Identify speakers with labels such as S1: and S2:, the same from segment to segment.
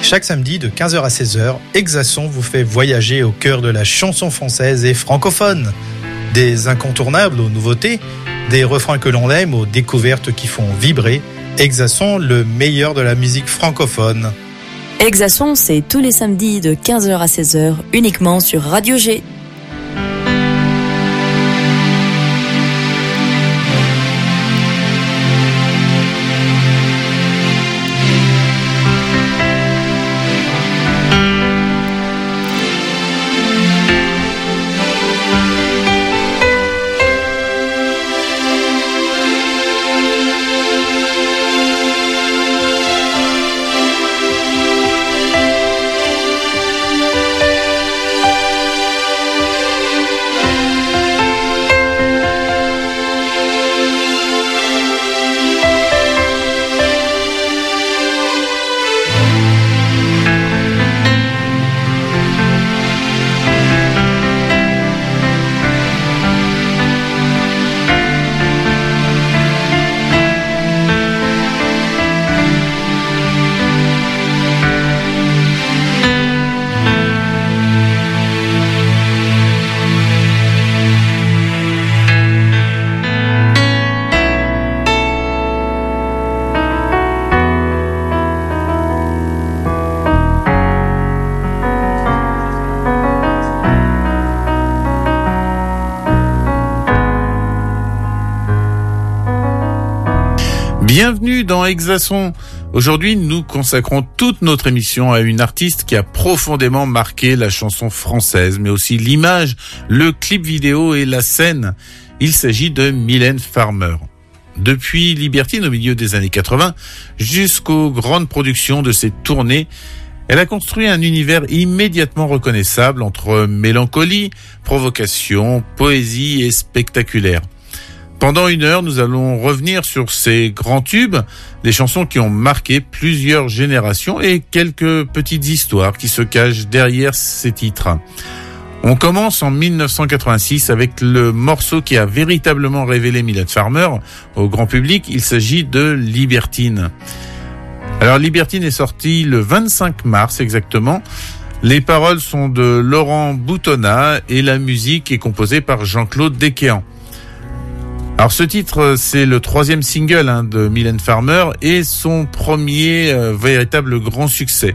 S1: Chaque samedi de 15h à 16h, Exacson vous fait voyager au cœur de la chanson française et francophone. Des incontournables aux nouveautés, des refrains que l'on aime aux découvertes qui font vibrer. Exacson, le meilleur de la musique francophone.
S2: Exacson, c'est tous les samedis de 15h à 16h, uniquement sur Radio G.
S3: Bienvenue dans Exacson. Aujourd'hui, nous consacrons toute notre émission à une artiste qui a profondément marqué la chanson française, mais aussi l'image, le clip vidéo et la scène. Il s'agit de Mylène Farmer. Depuis Libertine au milieu des années 80 jusqu'aux grandes productions de ses tournées, elle a construit un univers immédiatement reconnaissable entre mélancolie, provocation, poésie et spectaculaire. Pendant une heure, nous allons revenir sur ces grands tubes, des chansons qui ont marqué plusieurs générations et quelques petites histoires qui se cachent derrière ces titres. On commence en 1986 avec le morceau qui a véritablement révélé Mylène Farmer au grand public. Il s'agit de Libertine. Alors Libertine est sortie le 25 mars exactement. Les paroles sont de Laurent Boutonnat et la musique est composée par Jean-Claude Dequéan. Alors ce titre, c'est le 3e single de Mylène Farmer et son premier véritable grand succès.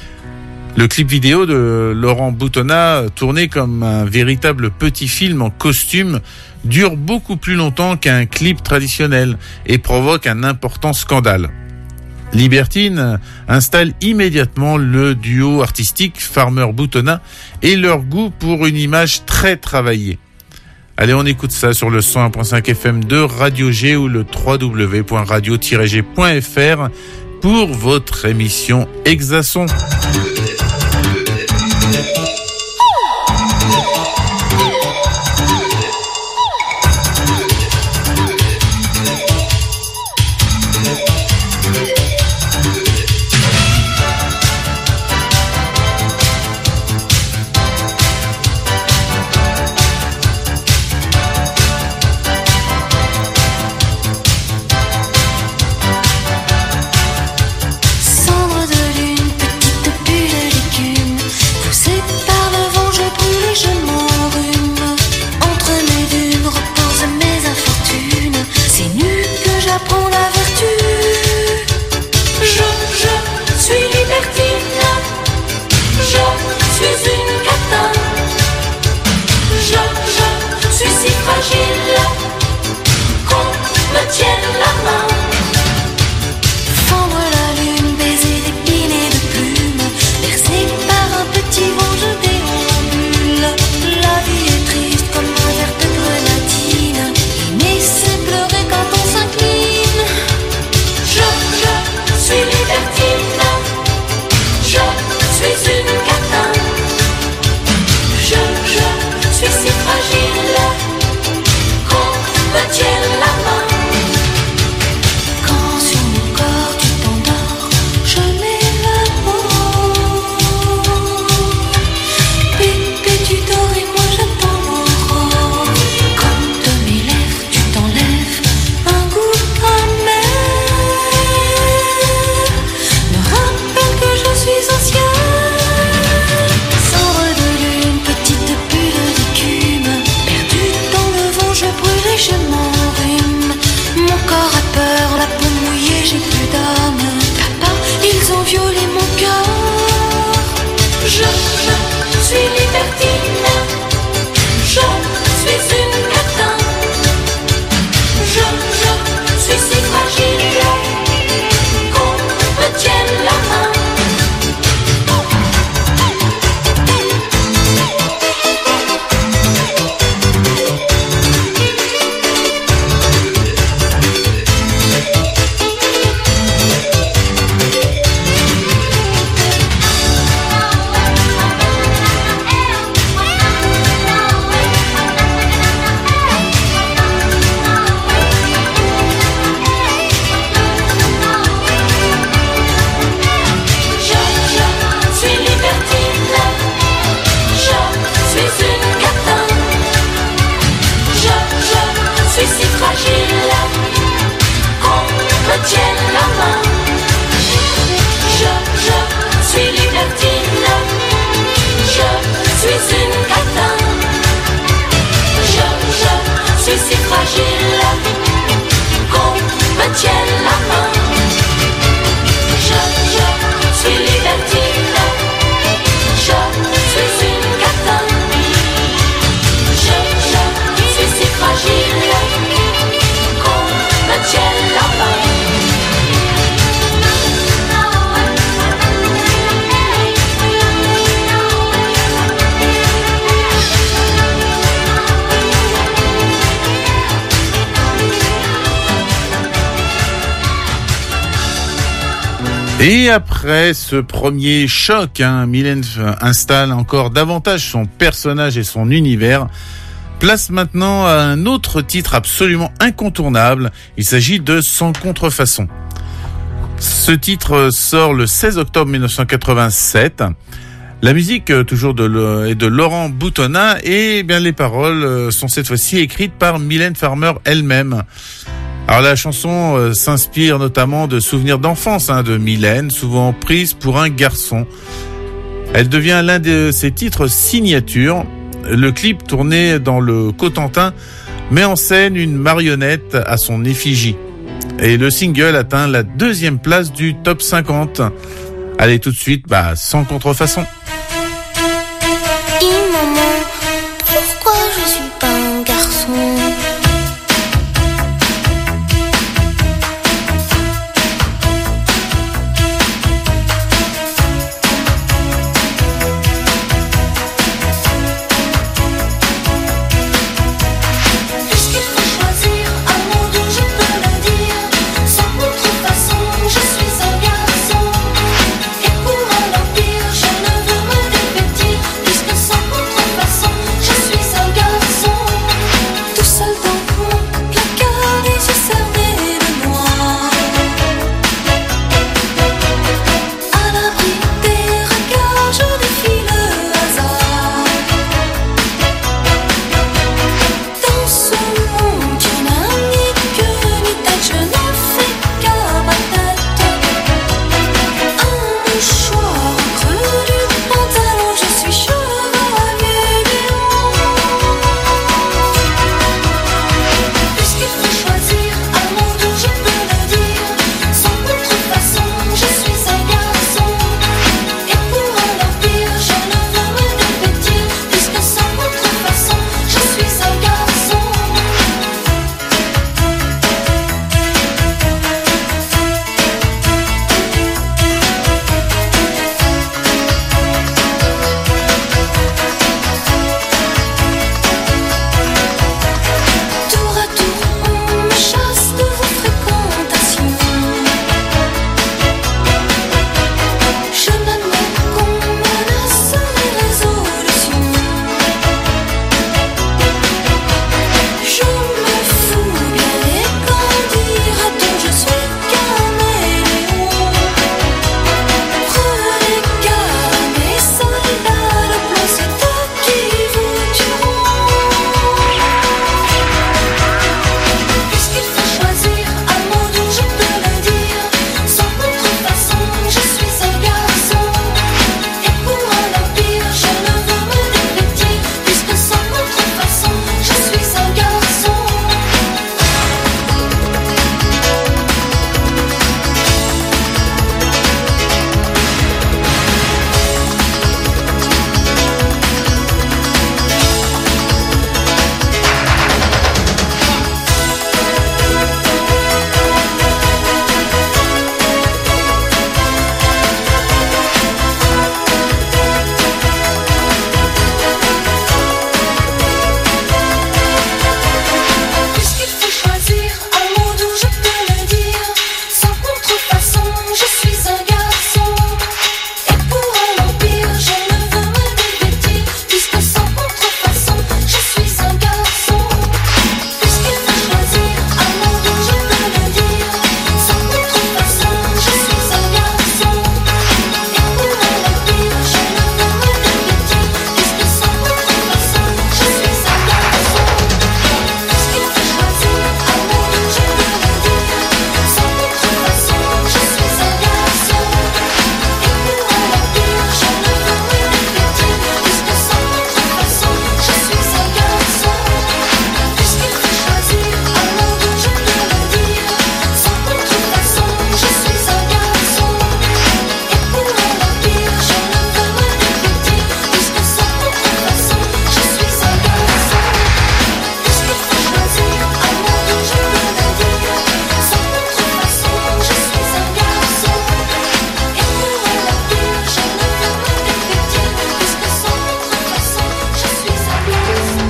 S3: Le clip vidéo de Laurent Boutonnat, tourné comme un véritable petit film en costume, dure beaucoup plus longtemps qu'un clip traditionnel et provoque un important scandale. Libertine installe immédiatement le duo artistique Farmer-Boutonnat et leur goût pour une image très travaillée. Allez, on écoute ça sur le 101.5 FM de Radio G ou le www.radio-g.fr pour votre émission Exacson.
S4: Cendre de lune, petite bulle d'écume, vous séparez.
S3: Et après ce premier choc, Mylène installe encore davantage son personnage et son univers. Place maintenant à un autre titre absolument incontournable. Il s'agit de Sans contrefaçon. Ce titre sort le 16 octobre 1987. La musique toujours est de Laurent Boutonnat et bien les paroles sont cette fois-ci écrites par Mylène Farmer elle-même. Alors la chanson s'inspire notamment de souvenirs d'enfance de Mylène, souvent prise pour un garçon. Elle devient l'un de ses titres signature. Le clip tourné dans le Cotentin met en scène une marionnette à son effigie. Et le single atteint la 2e place du top 50. Allez tout de suite, Sans contrefaçon.
S4: Et maman, pourquoi je suis pas un garçon ?
S5: Garçon.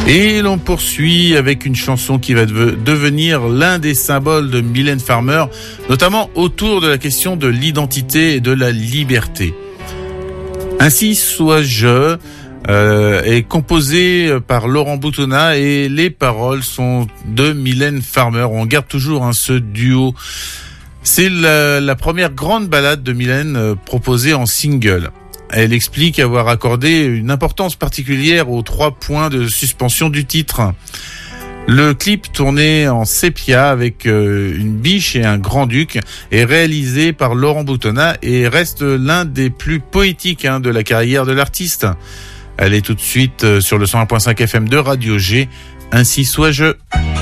S3: Et l'on poursuit avec une chanson qui va devenir l'un des symboles de Mylène Farmer, notamment autour de la question de l'identité et de la liberté. Ainsi soit je est composé par Laurent Boutonnat et les paroles sont de Mylène Farmer. On garde toujours ce duo. C'est la première grande ballade de Mylène proposée en single. Elle explique avoir accordé une importance particulière aux 3 points de suspension du titre. Le clip tourné en sépia avec une biche et un grand-duc est réalisé par Laurent Boutonnat et reste l'un des plus poétiques de la carrière de l'artiste. Elle est tout de suite sur le 101.5 FM de Radio G. Ainsi soit je.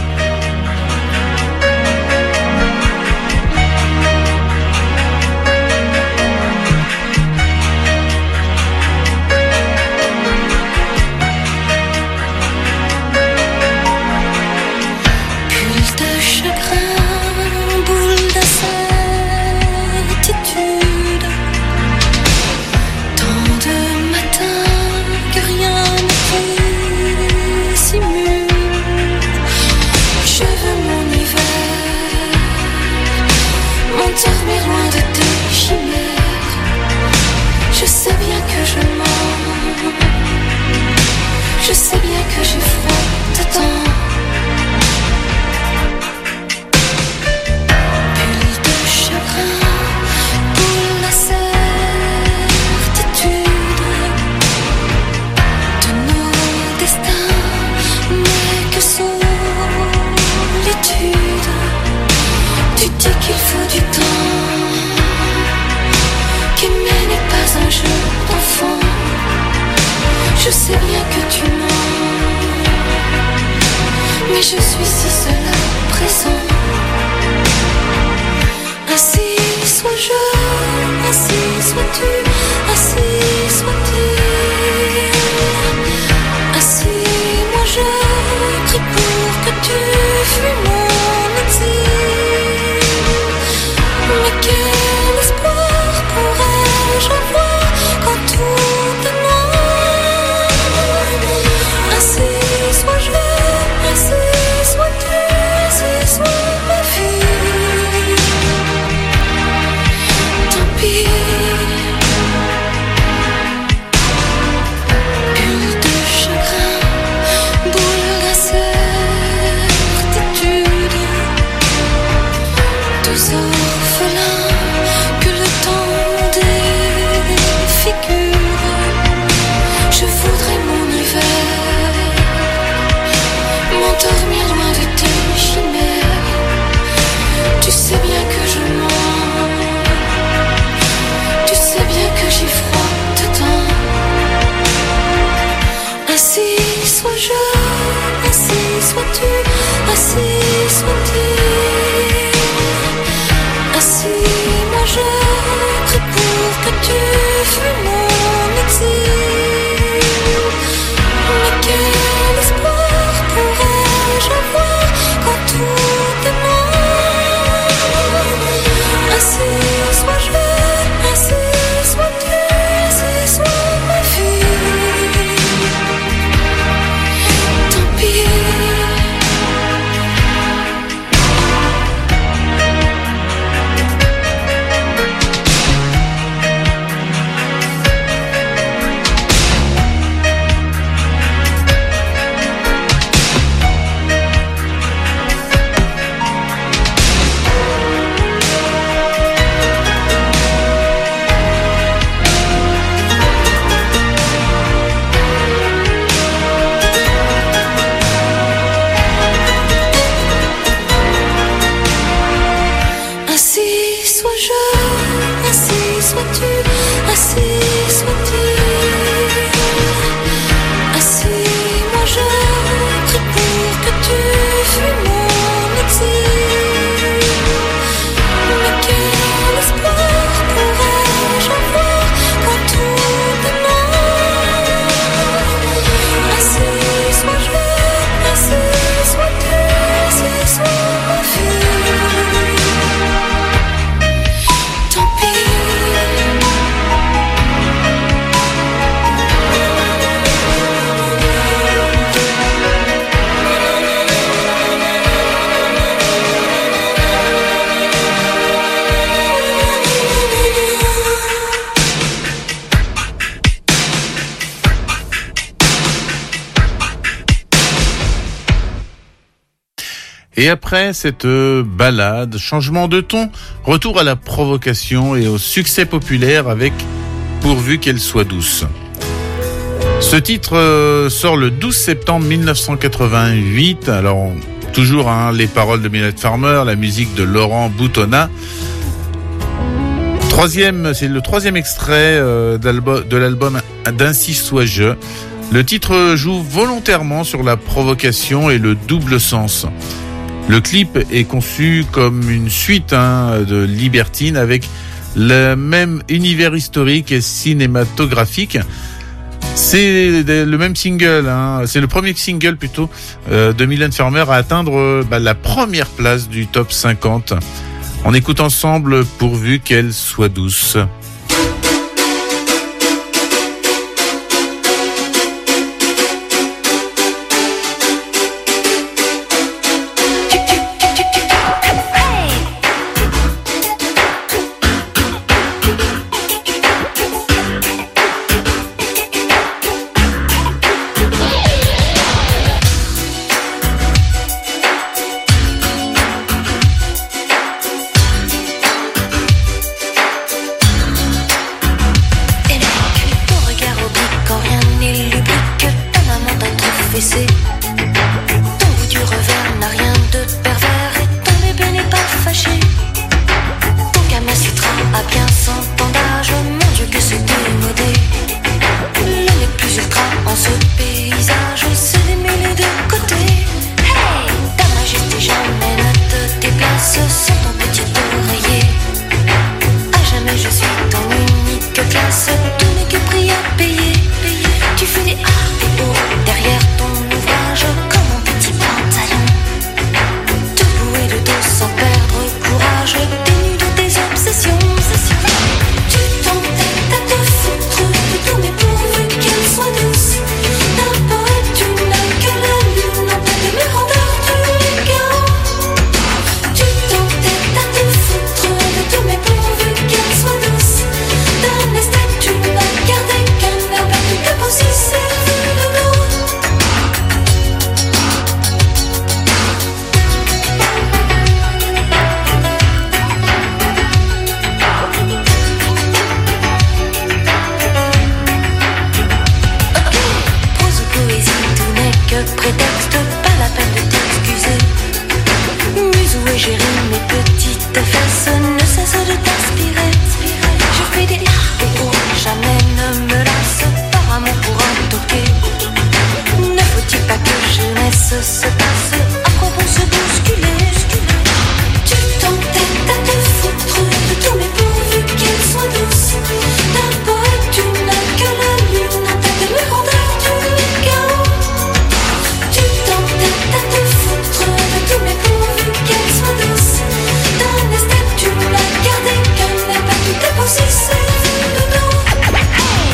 S4: Je sais bien que tu mens, mais je suis si seule à présent. Ainsi soit je, ainsi sois-tu, ainsi sois-tu. Ainsi moi je prie pour que tu fuis mon exil. Mais quel espoir pourrais-je avoir quand tout est noir? Ainsi soit je, ainsi sois-tu, ainsi soit ma vie. Tant pis. Bulle de chagrin, boule de certitude. 2 orphelins que le temps défigure. Je voudrais mon hiver, m'endormir loin de tes chimères. Tu sais bien que je mens, tu sais bien que j'y froid dedans. Ainsi soit je, ainsi sois-tu, ainsi sois-tu. Ainsi moi je prie pour que tu fuis mon exil. Mais quel espoir pourrais-je avoir quand tout est noir? Ainsi soit je, ainsi sois-tu, ainsi soit ma vie. Tant pis.
S3: Et après cette ballade, changement de ton, retour à la provocation et au succès populaire avec Pourvu qu'elle soit douce. Ce titre sort le 12 septembre 1988. Alors, toujours les paroles de Mylène Farmer, la musique de Laurent Boutonnat. C'est le troisième extrait de l'album d'Ainsi soit-je. Le titre joue volontairement sur la provocation et le double sens. Le clip est conçu comme une suite de Libertine avec le même univers historique et cinématographique. C'est le même single, c'est le premier single plutôt de Mylène Farmer à atteindre la première place du top 50. On écoute ensemble Pourvu qu'elle soit douce.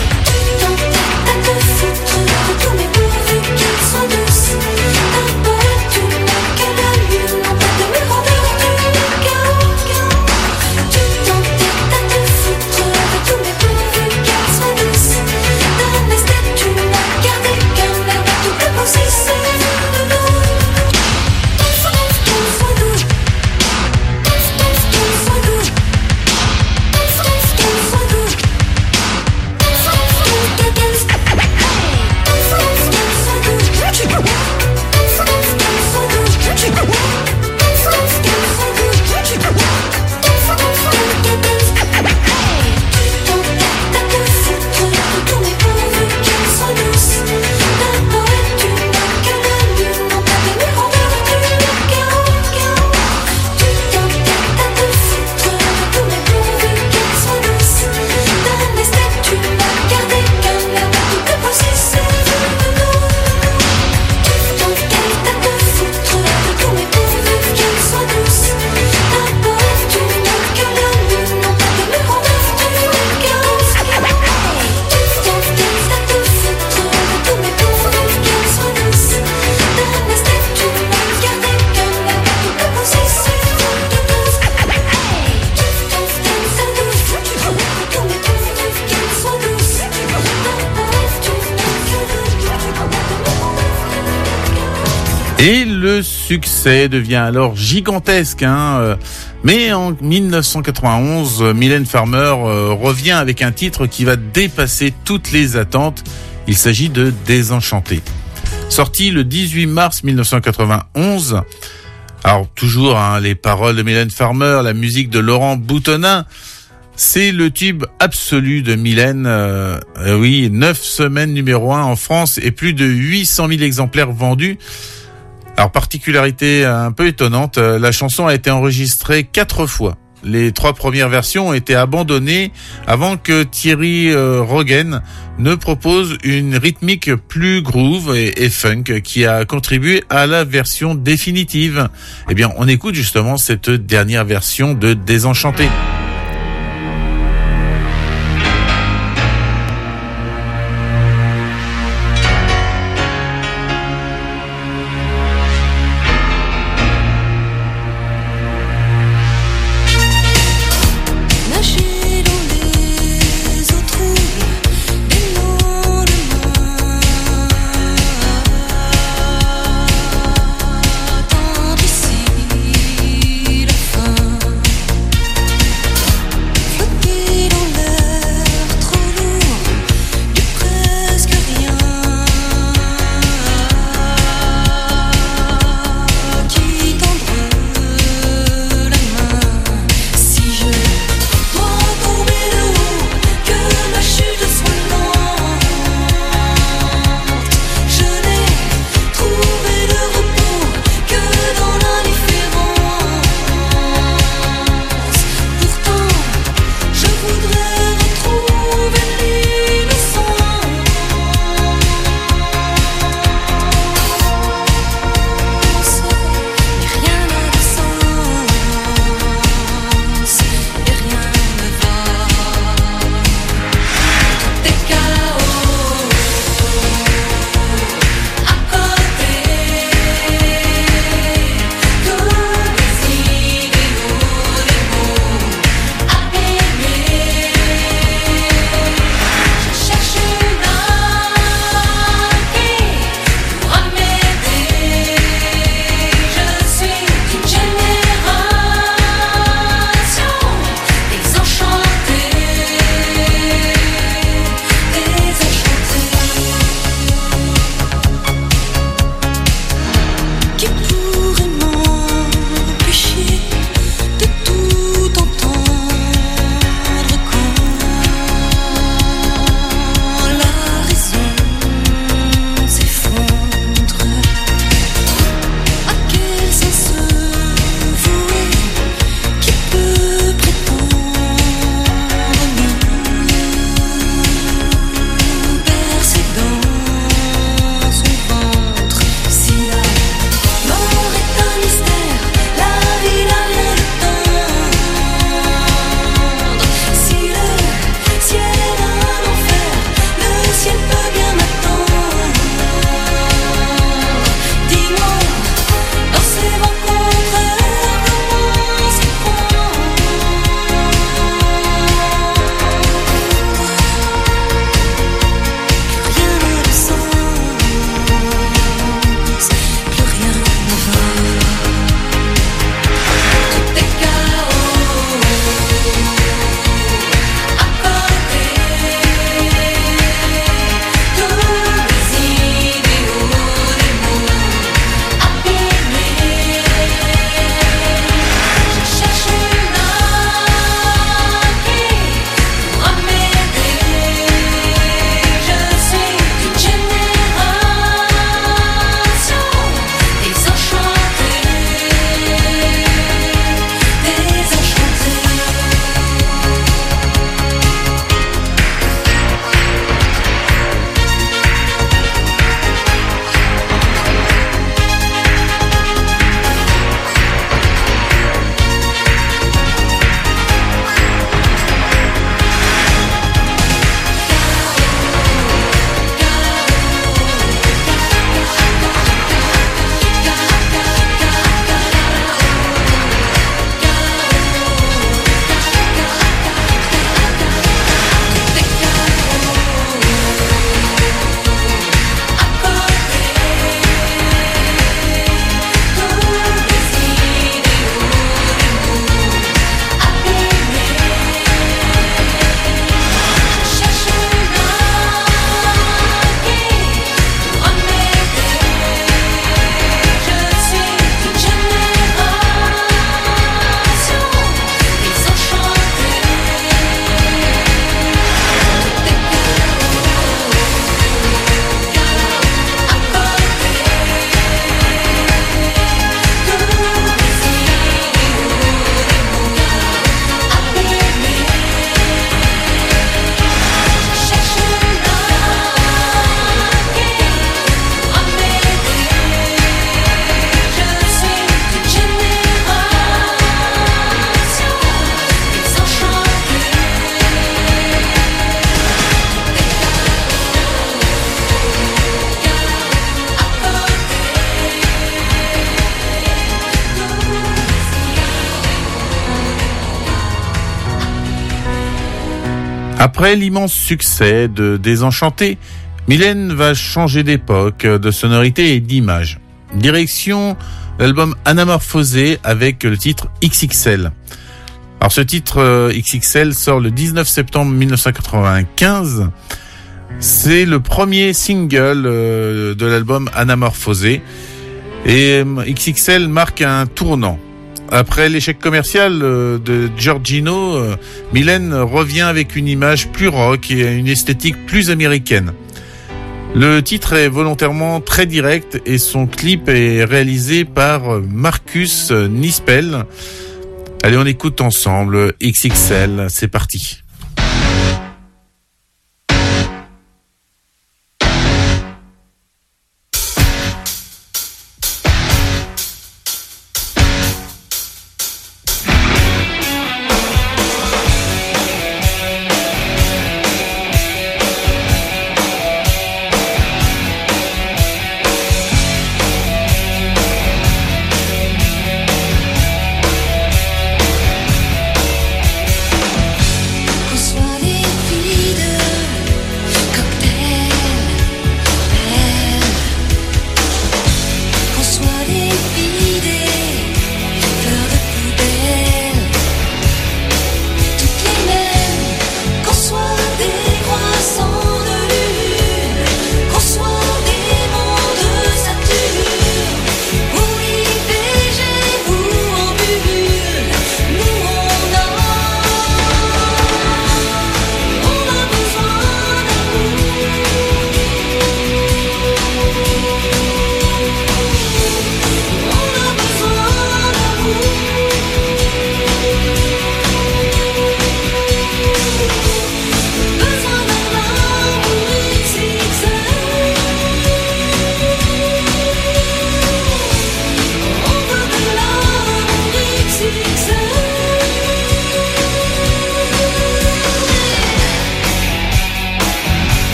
S4: D'un poète,
S3: le succès devient alors gigantesque. Mais en 1991, Mylène Farmer revient avec un titre qui va dépasser toutes les attentes. Il s'agit de Désenchanté. Sorti le 18 mars 1991. Alors toujours les paroles de Mylène Farmer, la musique de Laurent Boutonnat. C'est le tube absolu de Mylène. 9 semaines numéro 1 en France et plus de 800 000 exemplaires vendus. Alors particularité un peu étonnante, la chanson a été enregistrée 4 fois. Les 3 premières versions ont été abandonnées avant que Thierry Rogen ne propose une rythmique plus groove et funk qui a contribué à la version définitive. Eh bien, on écoute justement cette dernière version de Désenchanté. Après l'immense succès de Désenchanté, Mylène va changer d'époque, de sonorité et d'image. Direction l'album Anamorphosé avec le titre XXL. Alors ce titre XXL sort le 19 septembre 1995. C'est le premier single de l'album Anamorphosé. Et XXL marque un tournant. Après l'échec commercial de Giorgino, Mylène revient avec une image plus rock et une esthétique plus américaine. Le titre est volontairement très direct et son clip est réalisé par Marcus Nispel. Allez, on écoute ensemble XXL, c'est parti.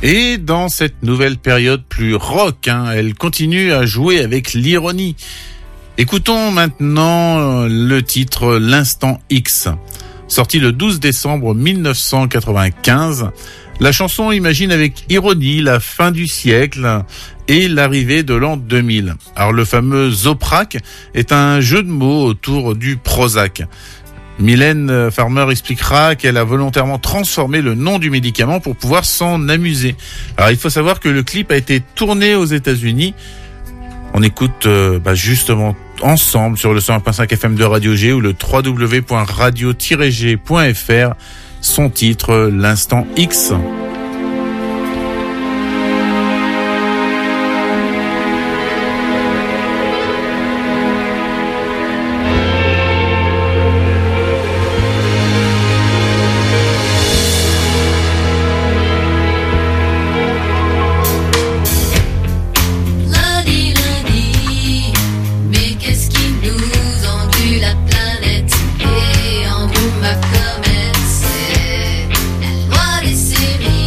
S3: Et dans cette nouvelle période plus rock, elle continue à jouer avec l'ironie. Écoutons maintenant le titre L'Instant X. Sorti le 12 décembre 1995, la chanson imagine avec ironie la fin du siècle et l'arrivée de l'an 2000. Alors le fameux Zoprac est un jeu de mots autour du Prozac. Mylène Farmer expliquera qu'elle a volontairement transformé le nom du médicament pour pouvoir s'en amuser. Alors il faut savoir que le clip a été tourné aux États-Unis. On écoute justement ensemble sur le 101.5 FM de Radio G ou le www.radio-g.fr son titre L'Instant X.
S4: Ma comète, c'est la loi des séries.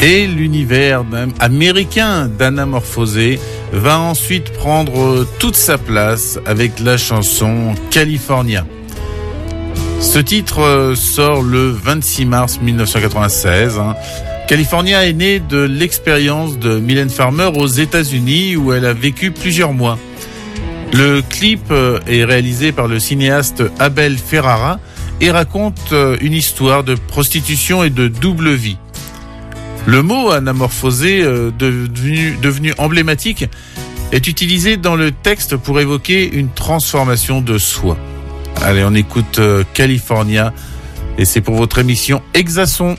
S3: Et l'univers américain d'Anamorphosé va ensuite prendre toute sa place avec la chanson California. Ce titre sort le 26 mars 1996. California est né de l'expérience de Mylène Farmer aux États-Unis où elle a vécu plusieurs mois. Le clip est réalisé par le cinéaste Abel Ferrara et raconte une histoire de prostitution et de double vie. Le mot anamorphosé, devenu emblématique, est utilisé dans le texte pour évoquer une transformation de soi. Allez, on écoute California et c'est pour votre émission Exasson.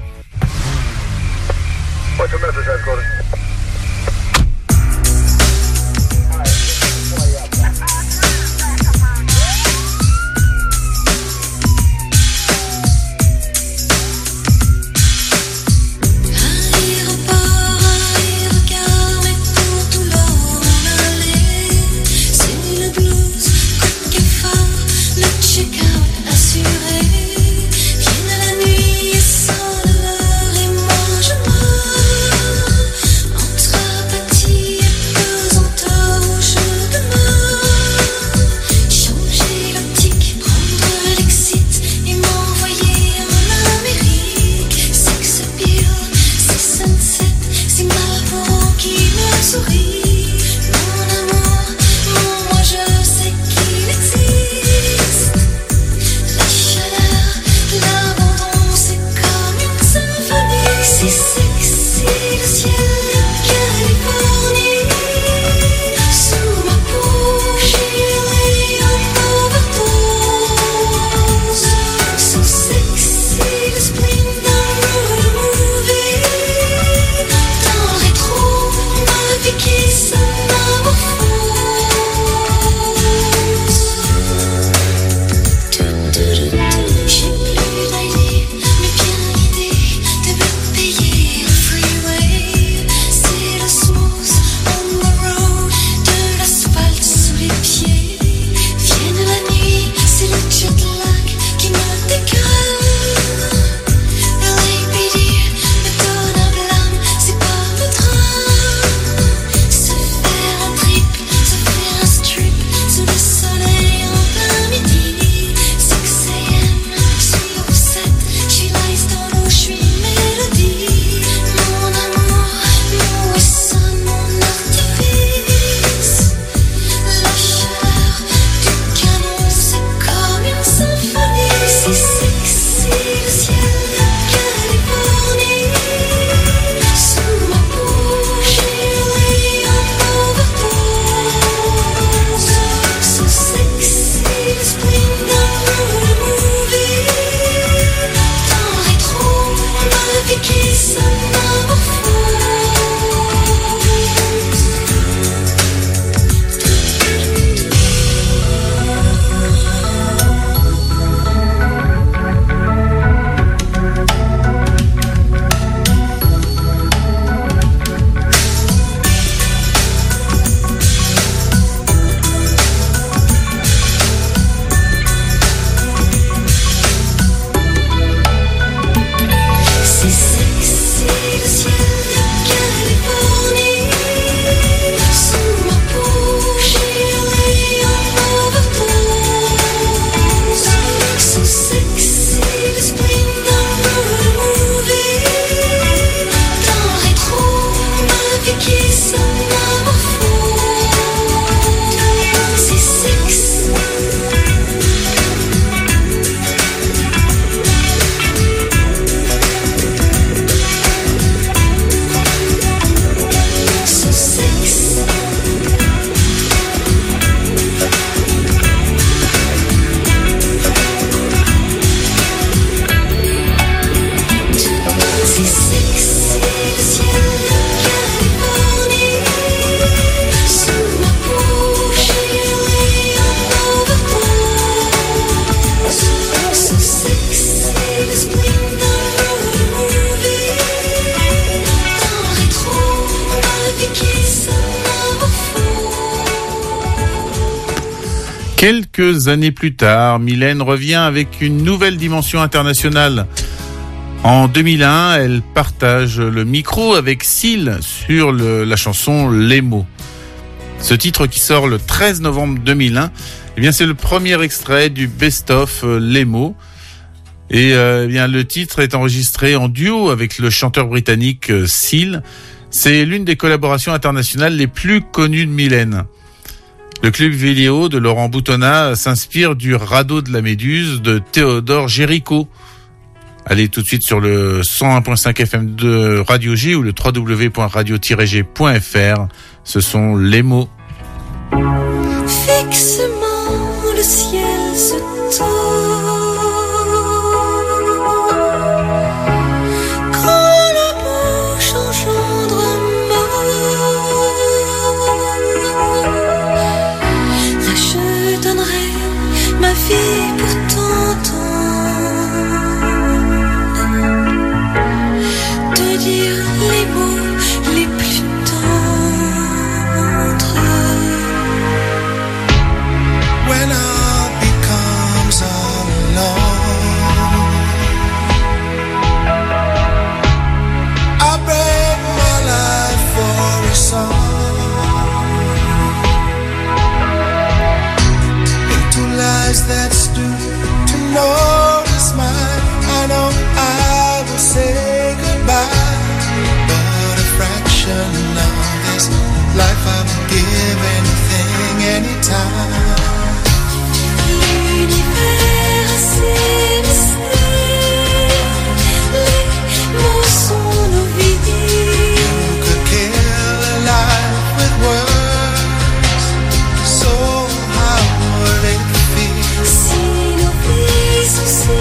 S3: Quelques années plus tard, Mylène revient avec une nouvelle dimension internationale. En 2001, elle partage le micro avec Seal sur la chanson Les mots. Ce titre qui sort le 13 novembre 2001, eh bien c'est le premier extrait du best-of Les mots. Et eh bien le titre est enregistré en duo avec le chanteur britannique Seal. C'est l'une des collaborations internationales les plus connues de Mylène. Le clip vidéo de Laurent Boutonnat s'inspire du Radeau de la Méduse de Théodore Géricault. Allez tout de suite sur le 101.5 FM de Radio G ou le www.radio-g.fr. Ce sont Les mots.
S4: Fixement le ciel se tord quand la bouche engendre un mot. Là je donnerai ma vie pour t'entendre, te dire les mots les plus tendres.
S5: When all becomes alone, I break my life for a song, into lies that's due to know is mine. I know I will say goodbye, but a fraction of this life I would give anything, anytime.
S4: L'univers a ses mystères, les mots sont nos vies.
S5: You could kill a life with words, so how would it feel?
S4: Si nos vies sont si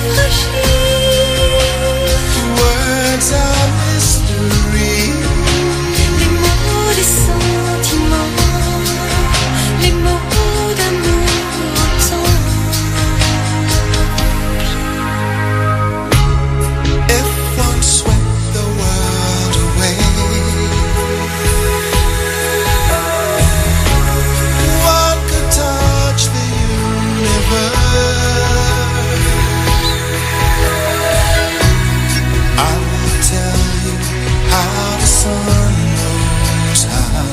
S4: fragiles,
S5: Words are mystery.
S4: les mots des sentiments, les mots d'amour tendre.
S5: If one swept the world away, one could touch the universe. I will tell you how the sun knows how.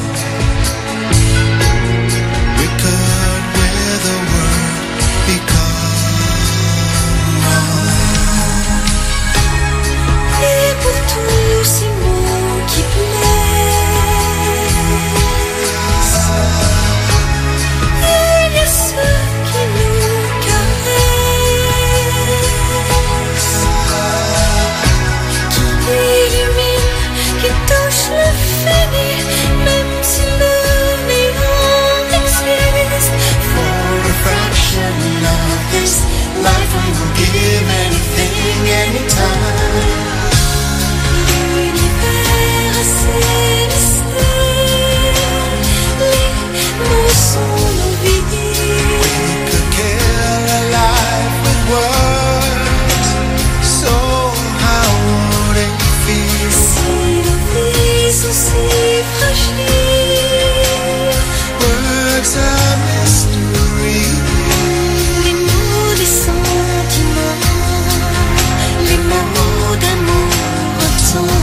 S5: We could, with a word, become one.
S4: Et pour tous ces mots qui blessent, il y a ceux qui nous caressent, qui illuminent, qui touchent le fini, même si le néant existe.
S5: For a fraction of this life, I will give anything, anytime.
S4: L'univers a ses mystères, les mots sont nos vies.
S5: Could kill a life with words, so how would it feel?
S4: Si nos vies sont si fragiles,
S5: Words are mystery.
S4: les mots des sentiments, les mots d'amour tendre.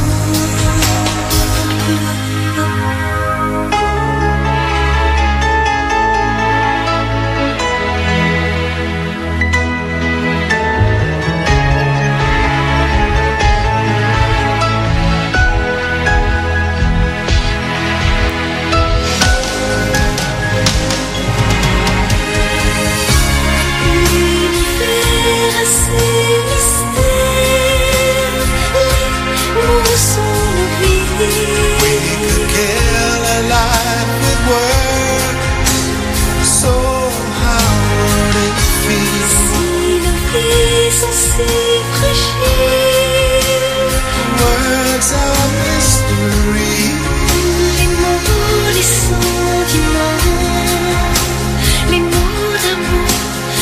S4: L'univers a ses mystères, les mots sont nos vies.
S5: We could kill a life with words, so how would it feel?
S4: Si nos vies sont si fragiles,
S5: Words are mystery.
S4: les mots des sentiments, les mots d'amour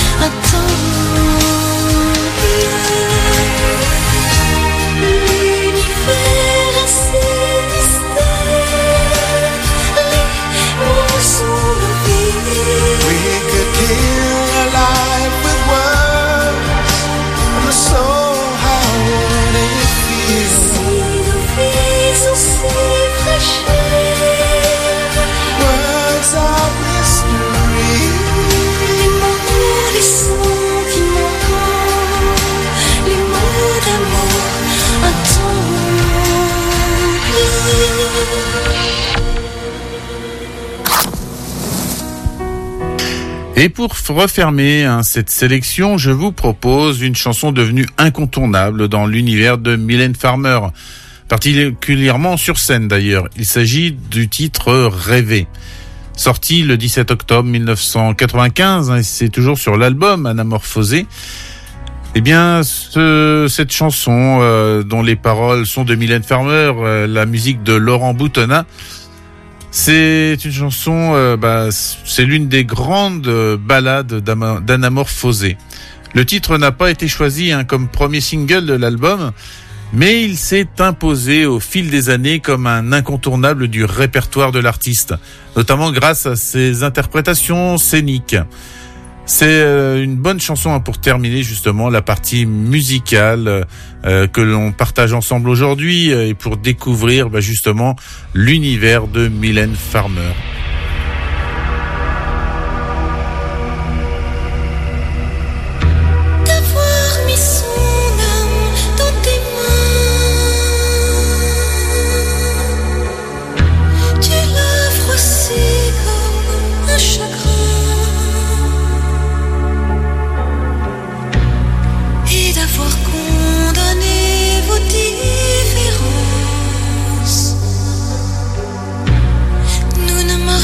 S4: attendent. L'univers a ses mystères, les mots sont nos vies.
S5: We could kill a life with words, and the soul
S3: Et pour refermer cette sélection, je vous propose une chanson devenue incontournable dans l'univers de Mylène Farmer, particulièrement sur scène d'ailleurs. Il s'agit du titre Rêver. Sorti le 17 octobre 1995, et c'est toujours sur l'album Anamorphosé. Eh bien, cette chanson, dont les paroles sont de Mylène Farmer, la musique de Laurent Boutonnat, c'est une chanson, c'est l'une des grandes ballades d'Anamorphosé. Le titre n'a pas été choisi comme premier single de l'album, mais il s'est imposé au fil des années comme un incontournable du répertoire de l'artiste, notamment grâce à ses interprétations scéniques. C'est une bonne chanson pour terminer justement la partie musicale que l'on partage ensemble aujourd'hui et pour découvrir justement l'univers de Mylène Farmer.
S4: Nous ne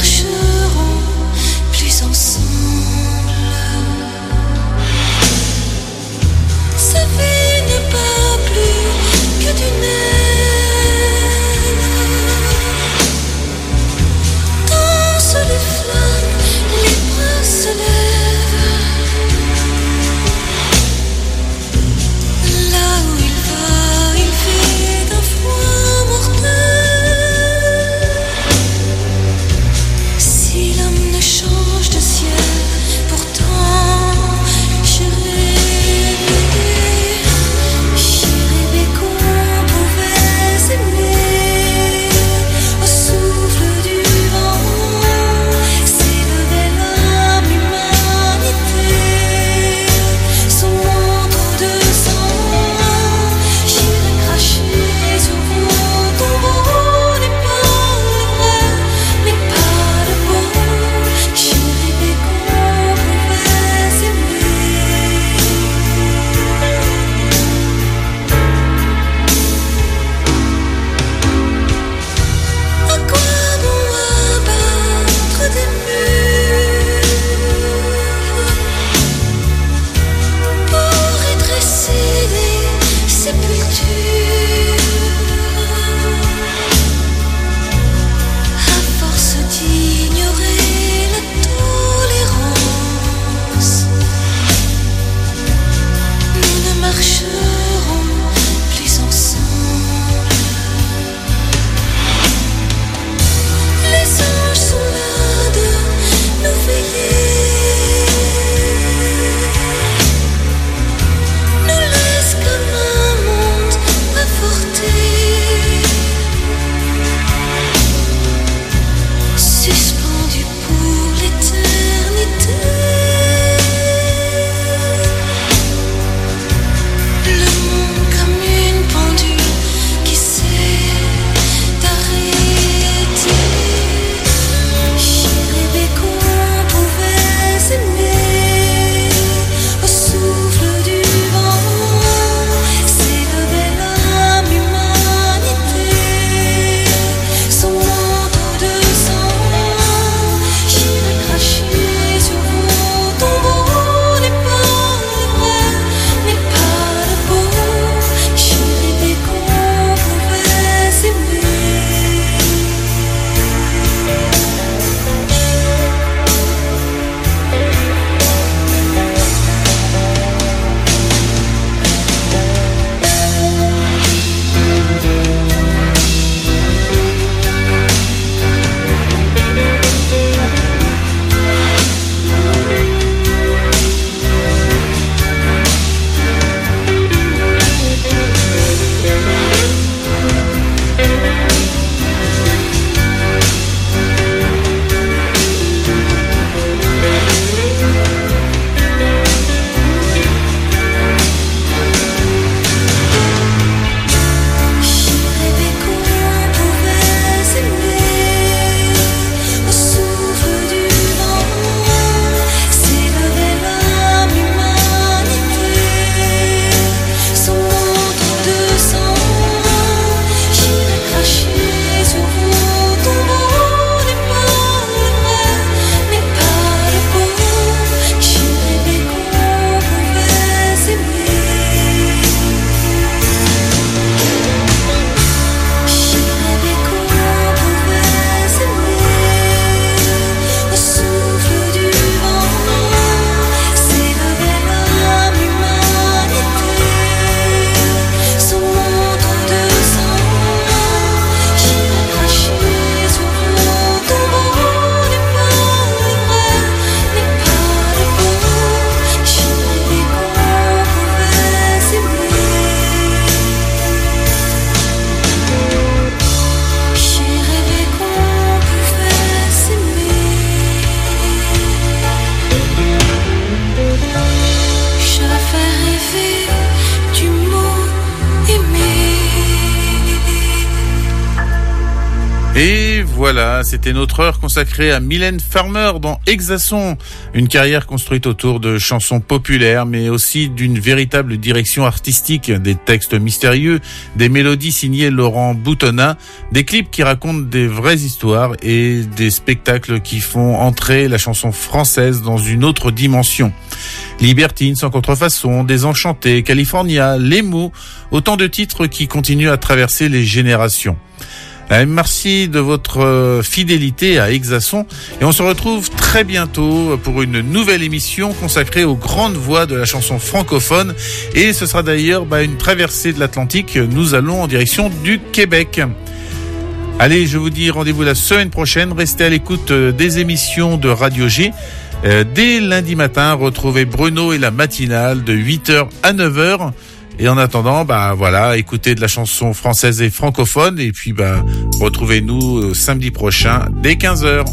S3: voilà, c'était notre heure consacrée à Mylène Farmer dans Exasson, une carrière construite autour de chansons populaires, mais aussi d'une véritable direction artistique, des textes mystérieux, des mélodies signées Laurent Boutonnat, des clips qui racontent des vraies histoires et des spectacles qui font entrer la chanson française dans une autre dimension. Libertine, Sans contrefaçon, Désenchanté, California, Les mots, autant de titres qui continuent à traverser les générations. Merci de votre fidélité à Exasson et on se retrouve très bientôt pour une nouvelle émission consacrée aux grandes voix de la chanson francophone et ce sera d'ailleurs une traversée de l'Atlantique. Nous allons en direction du Québec. Allez, je vous dis rendez-vous la semaine prochaine. Restez à l'écoute des émissions de Radio G. Dès lundi matin, retrouvez Bruno et la matinale de 8h à 9h. Et en attendant, écoutez de la chanson française et francophone. Et puis, retrouvez-nous samedi prochain dès 15h.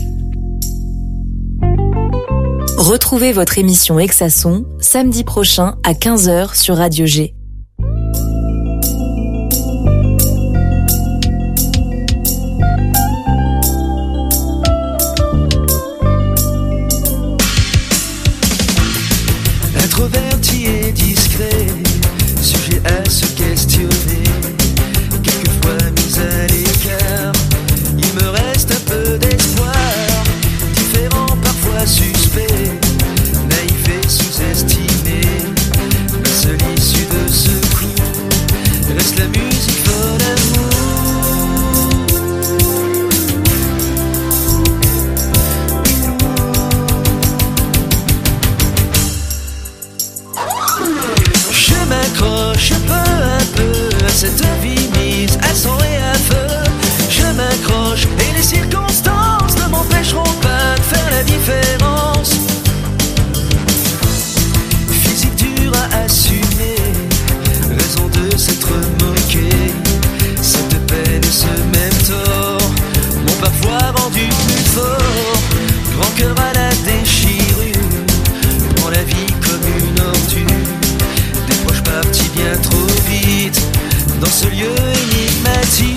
S2: Retrouvez votre émission Exasson samedi prochain à 15h sur Radio G.
S5: Introverti et discret, sujet à se questionner, quelquefois mis à l'écart, il me reste un peu d'espoir, différent parfois suspect, naïf et sous-estimé, la seule issue de ce coup, reste la musique folle amour. Je m'accroche peu à peu à cette vie mise à sang et à feu. Je m'accroche et les circonstances ne m'empêcheront pas de faire la différence. Physique dure à assumer, raison de s'être moqué. Cette peine et ce même tort m'ont parfois rendu plus fort. Grand cœur à la déchirure, prends la vie comme une ordure. Parti bien trop vite dans ce lieu énigmatique.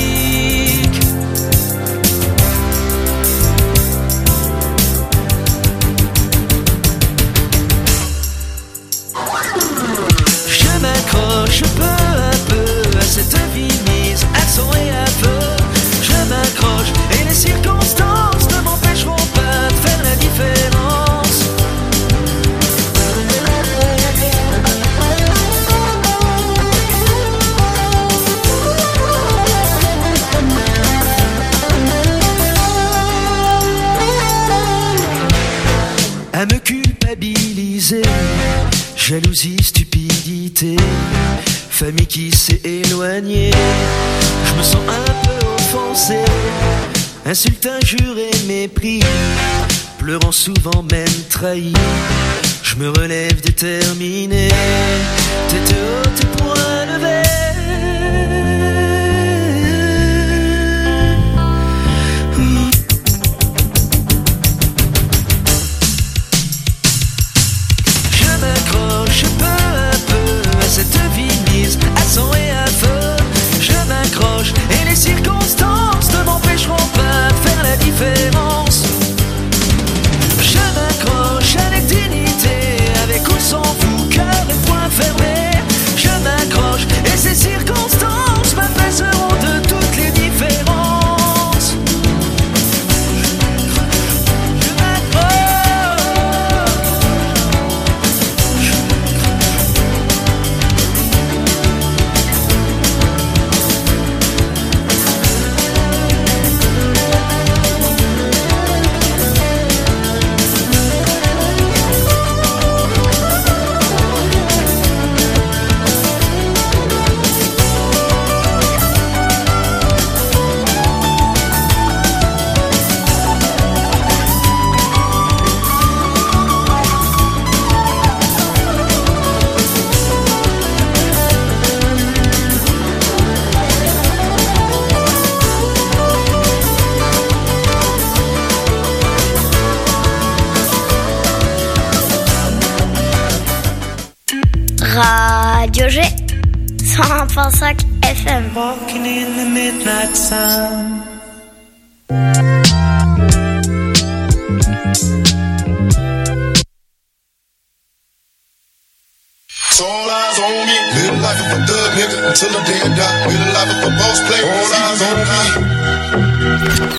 S5: Je m'accroche peu à peu à cette vie mise à sang et à feu. Je m'accroche et les circonstances ne m'empêcheront pas de faire la différence. À me culpabiliser, jalousie, stupidité, famille qui s'est éloignée, je me sens un peu offensé, insulte, injure et mépris, pleurant souvent même trahi, je me relève déterminé, tête haute et poing levé. Cette vie mise à sang et à feu, je m'accroche et les circonstances ne m'empêcheront pas de faire la différence. Je m'accroche à la dignité, avec ou sans vous, cœur et poing fermé. Je m'accroche et ces circonstances m'apaiseront de toutes les différences. Je m'accroche.
S6: Radio G 101.5 FM.
S5: Walking in the midnight sun. It's all eyes on me. Live the life of a thug nigga until the day I die. Live the life of a boss player. All eyes on me.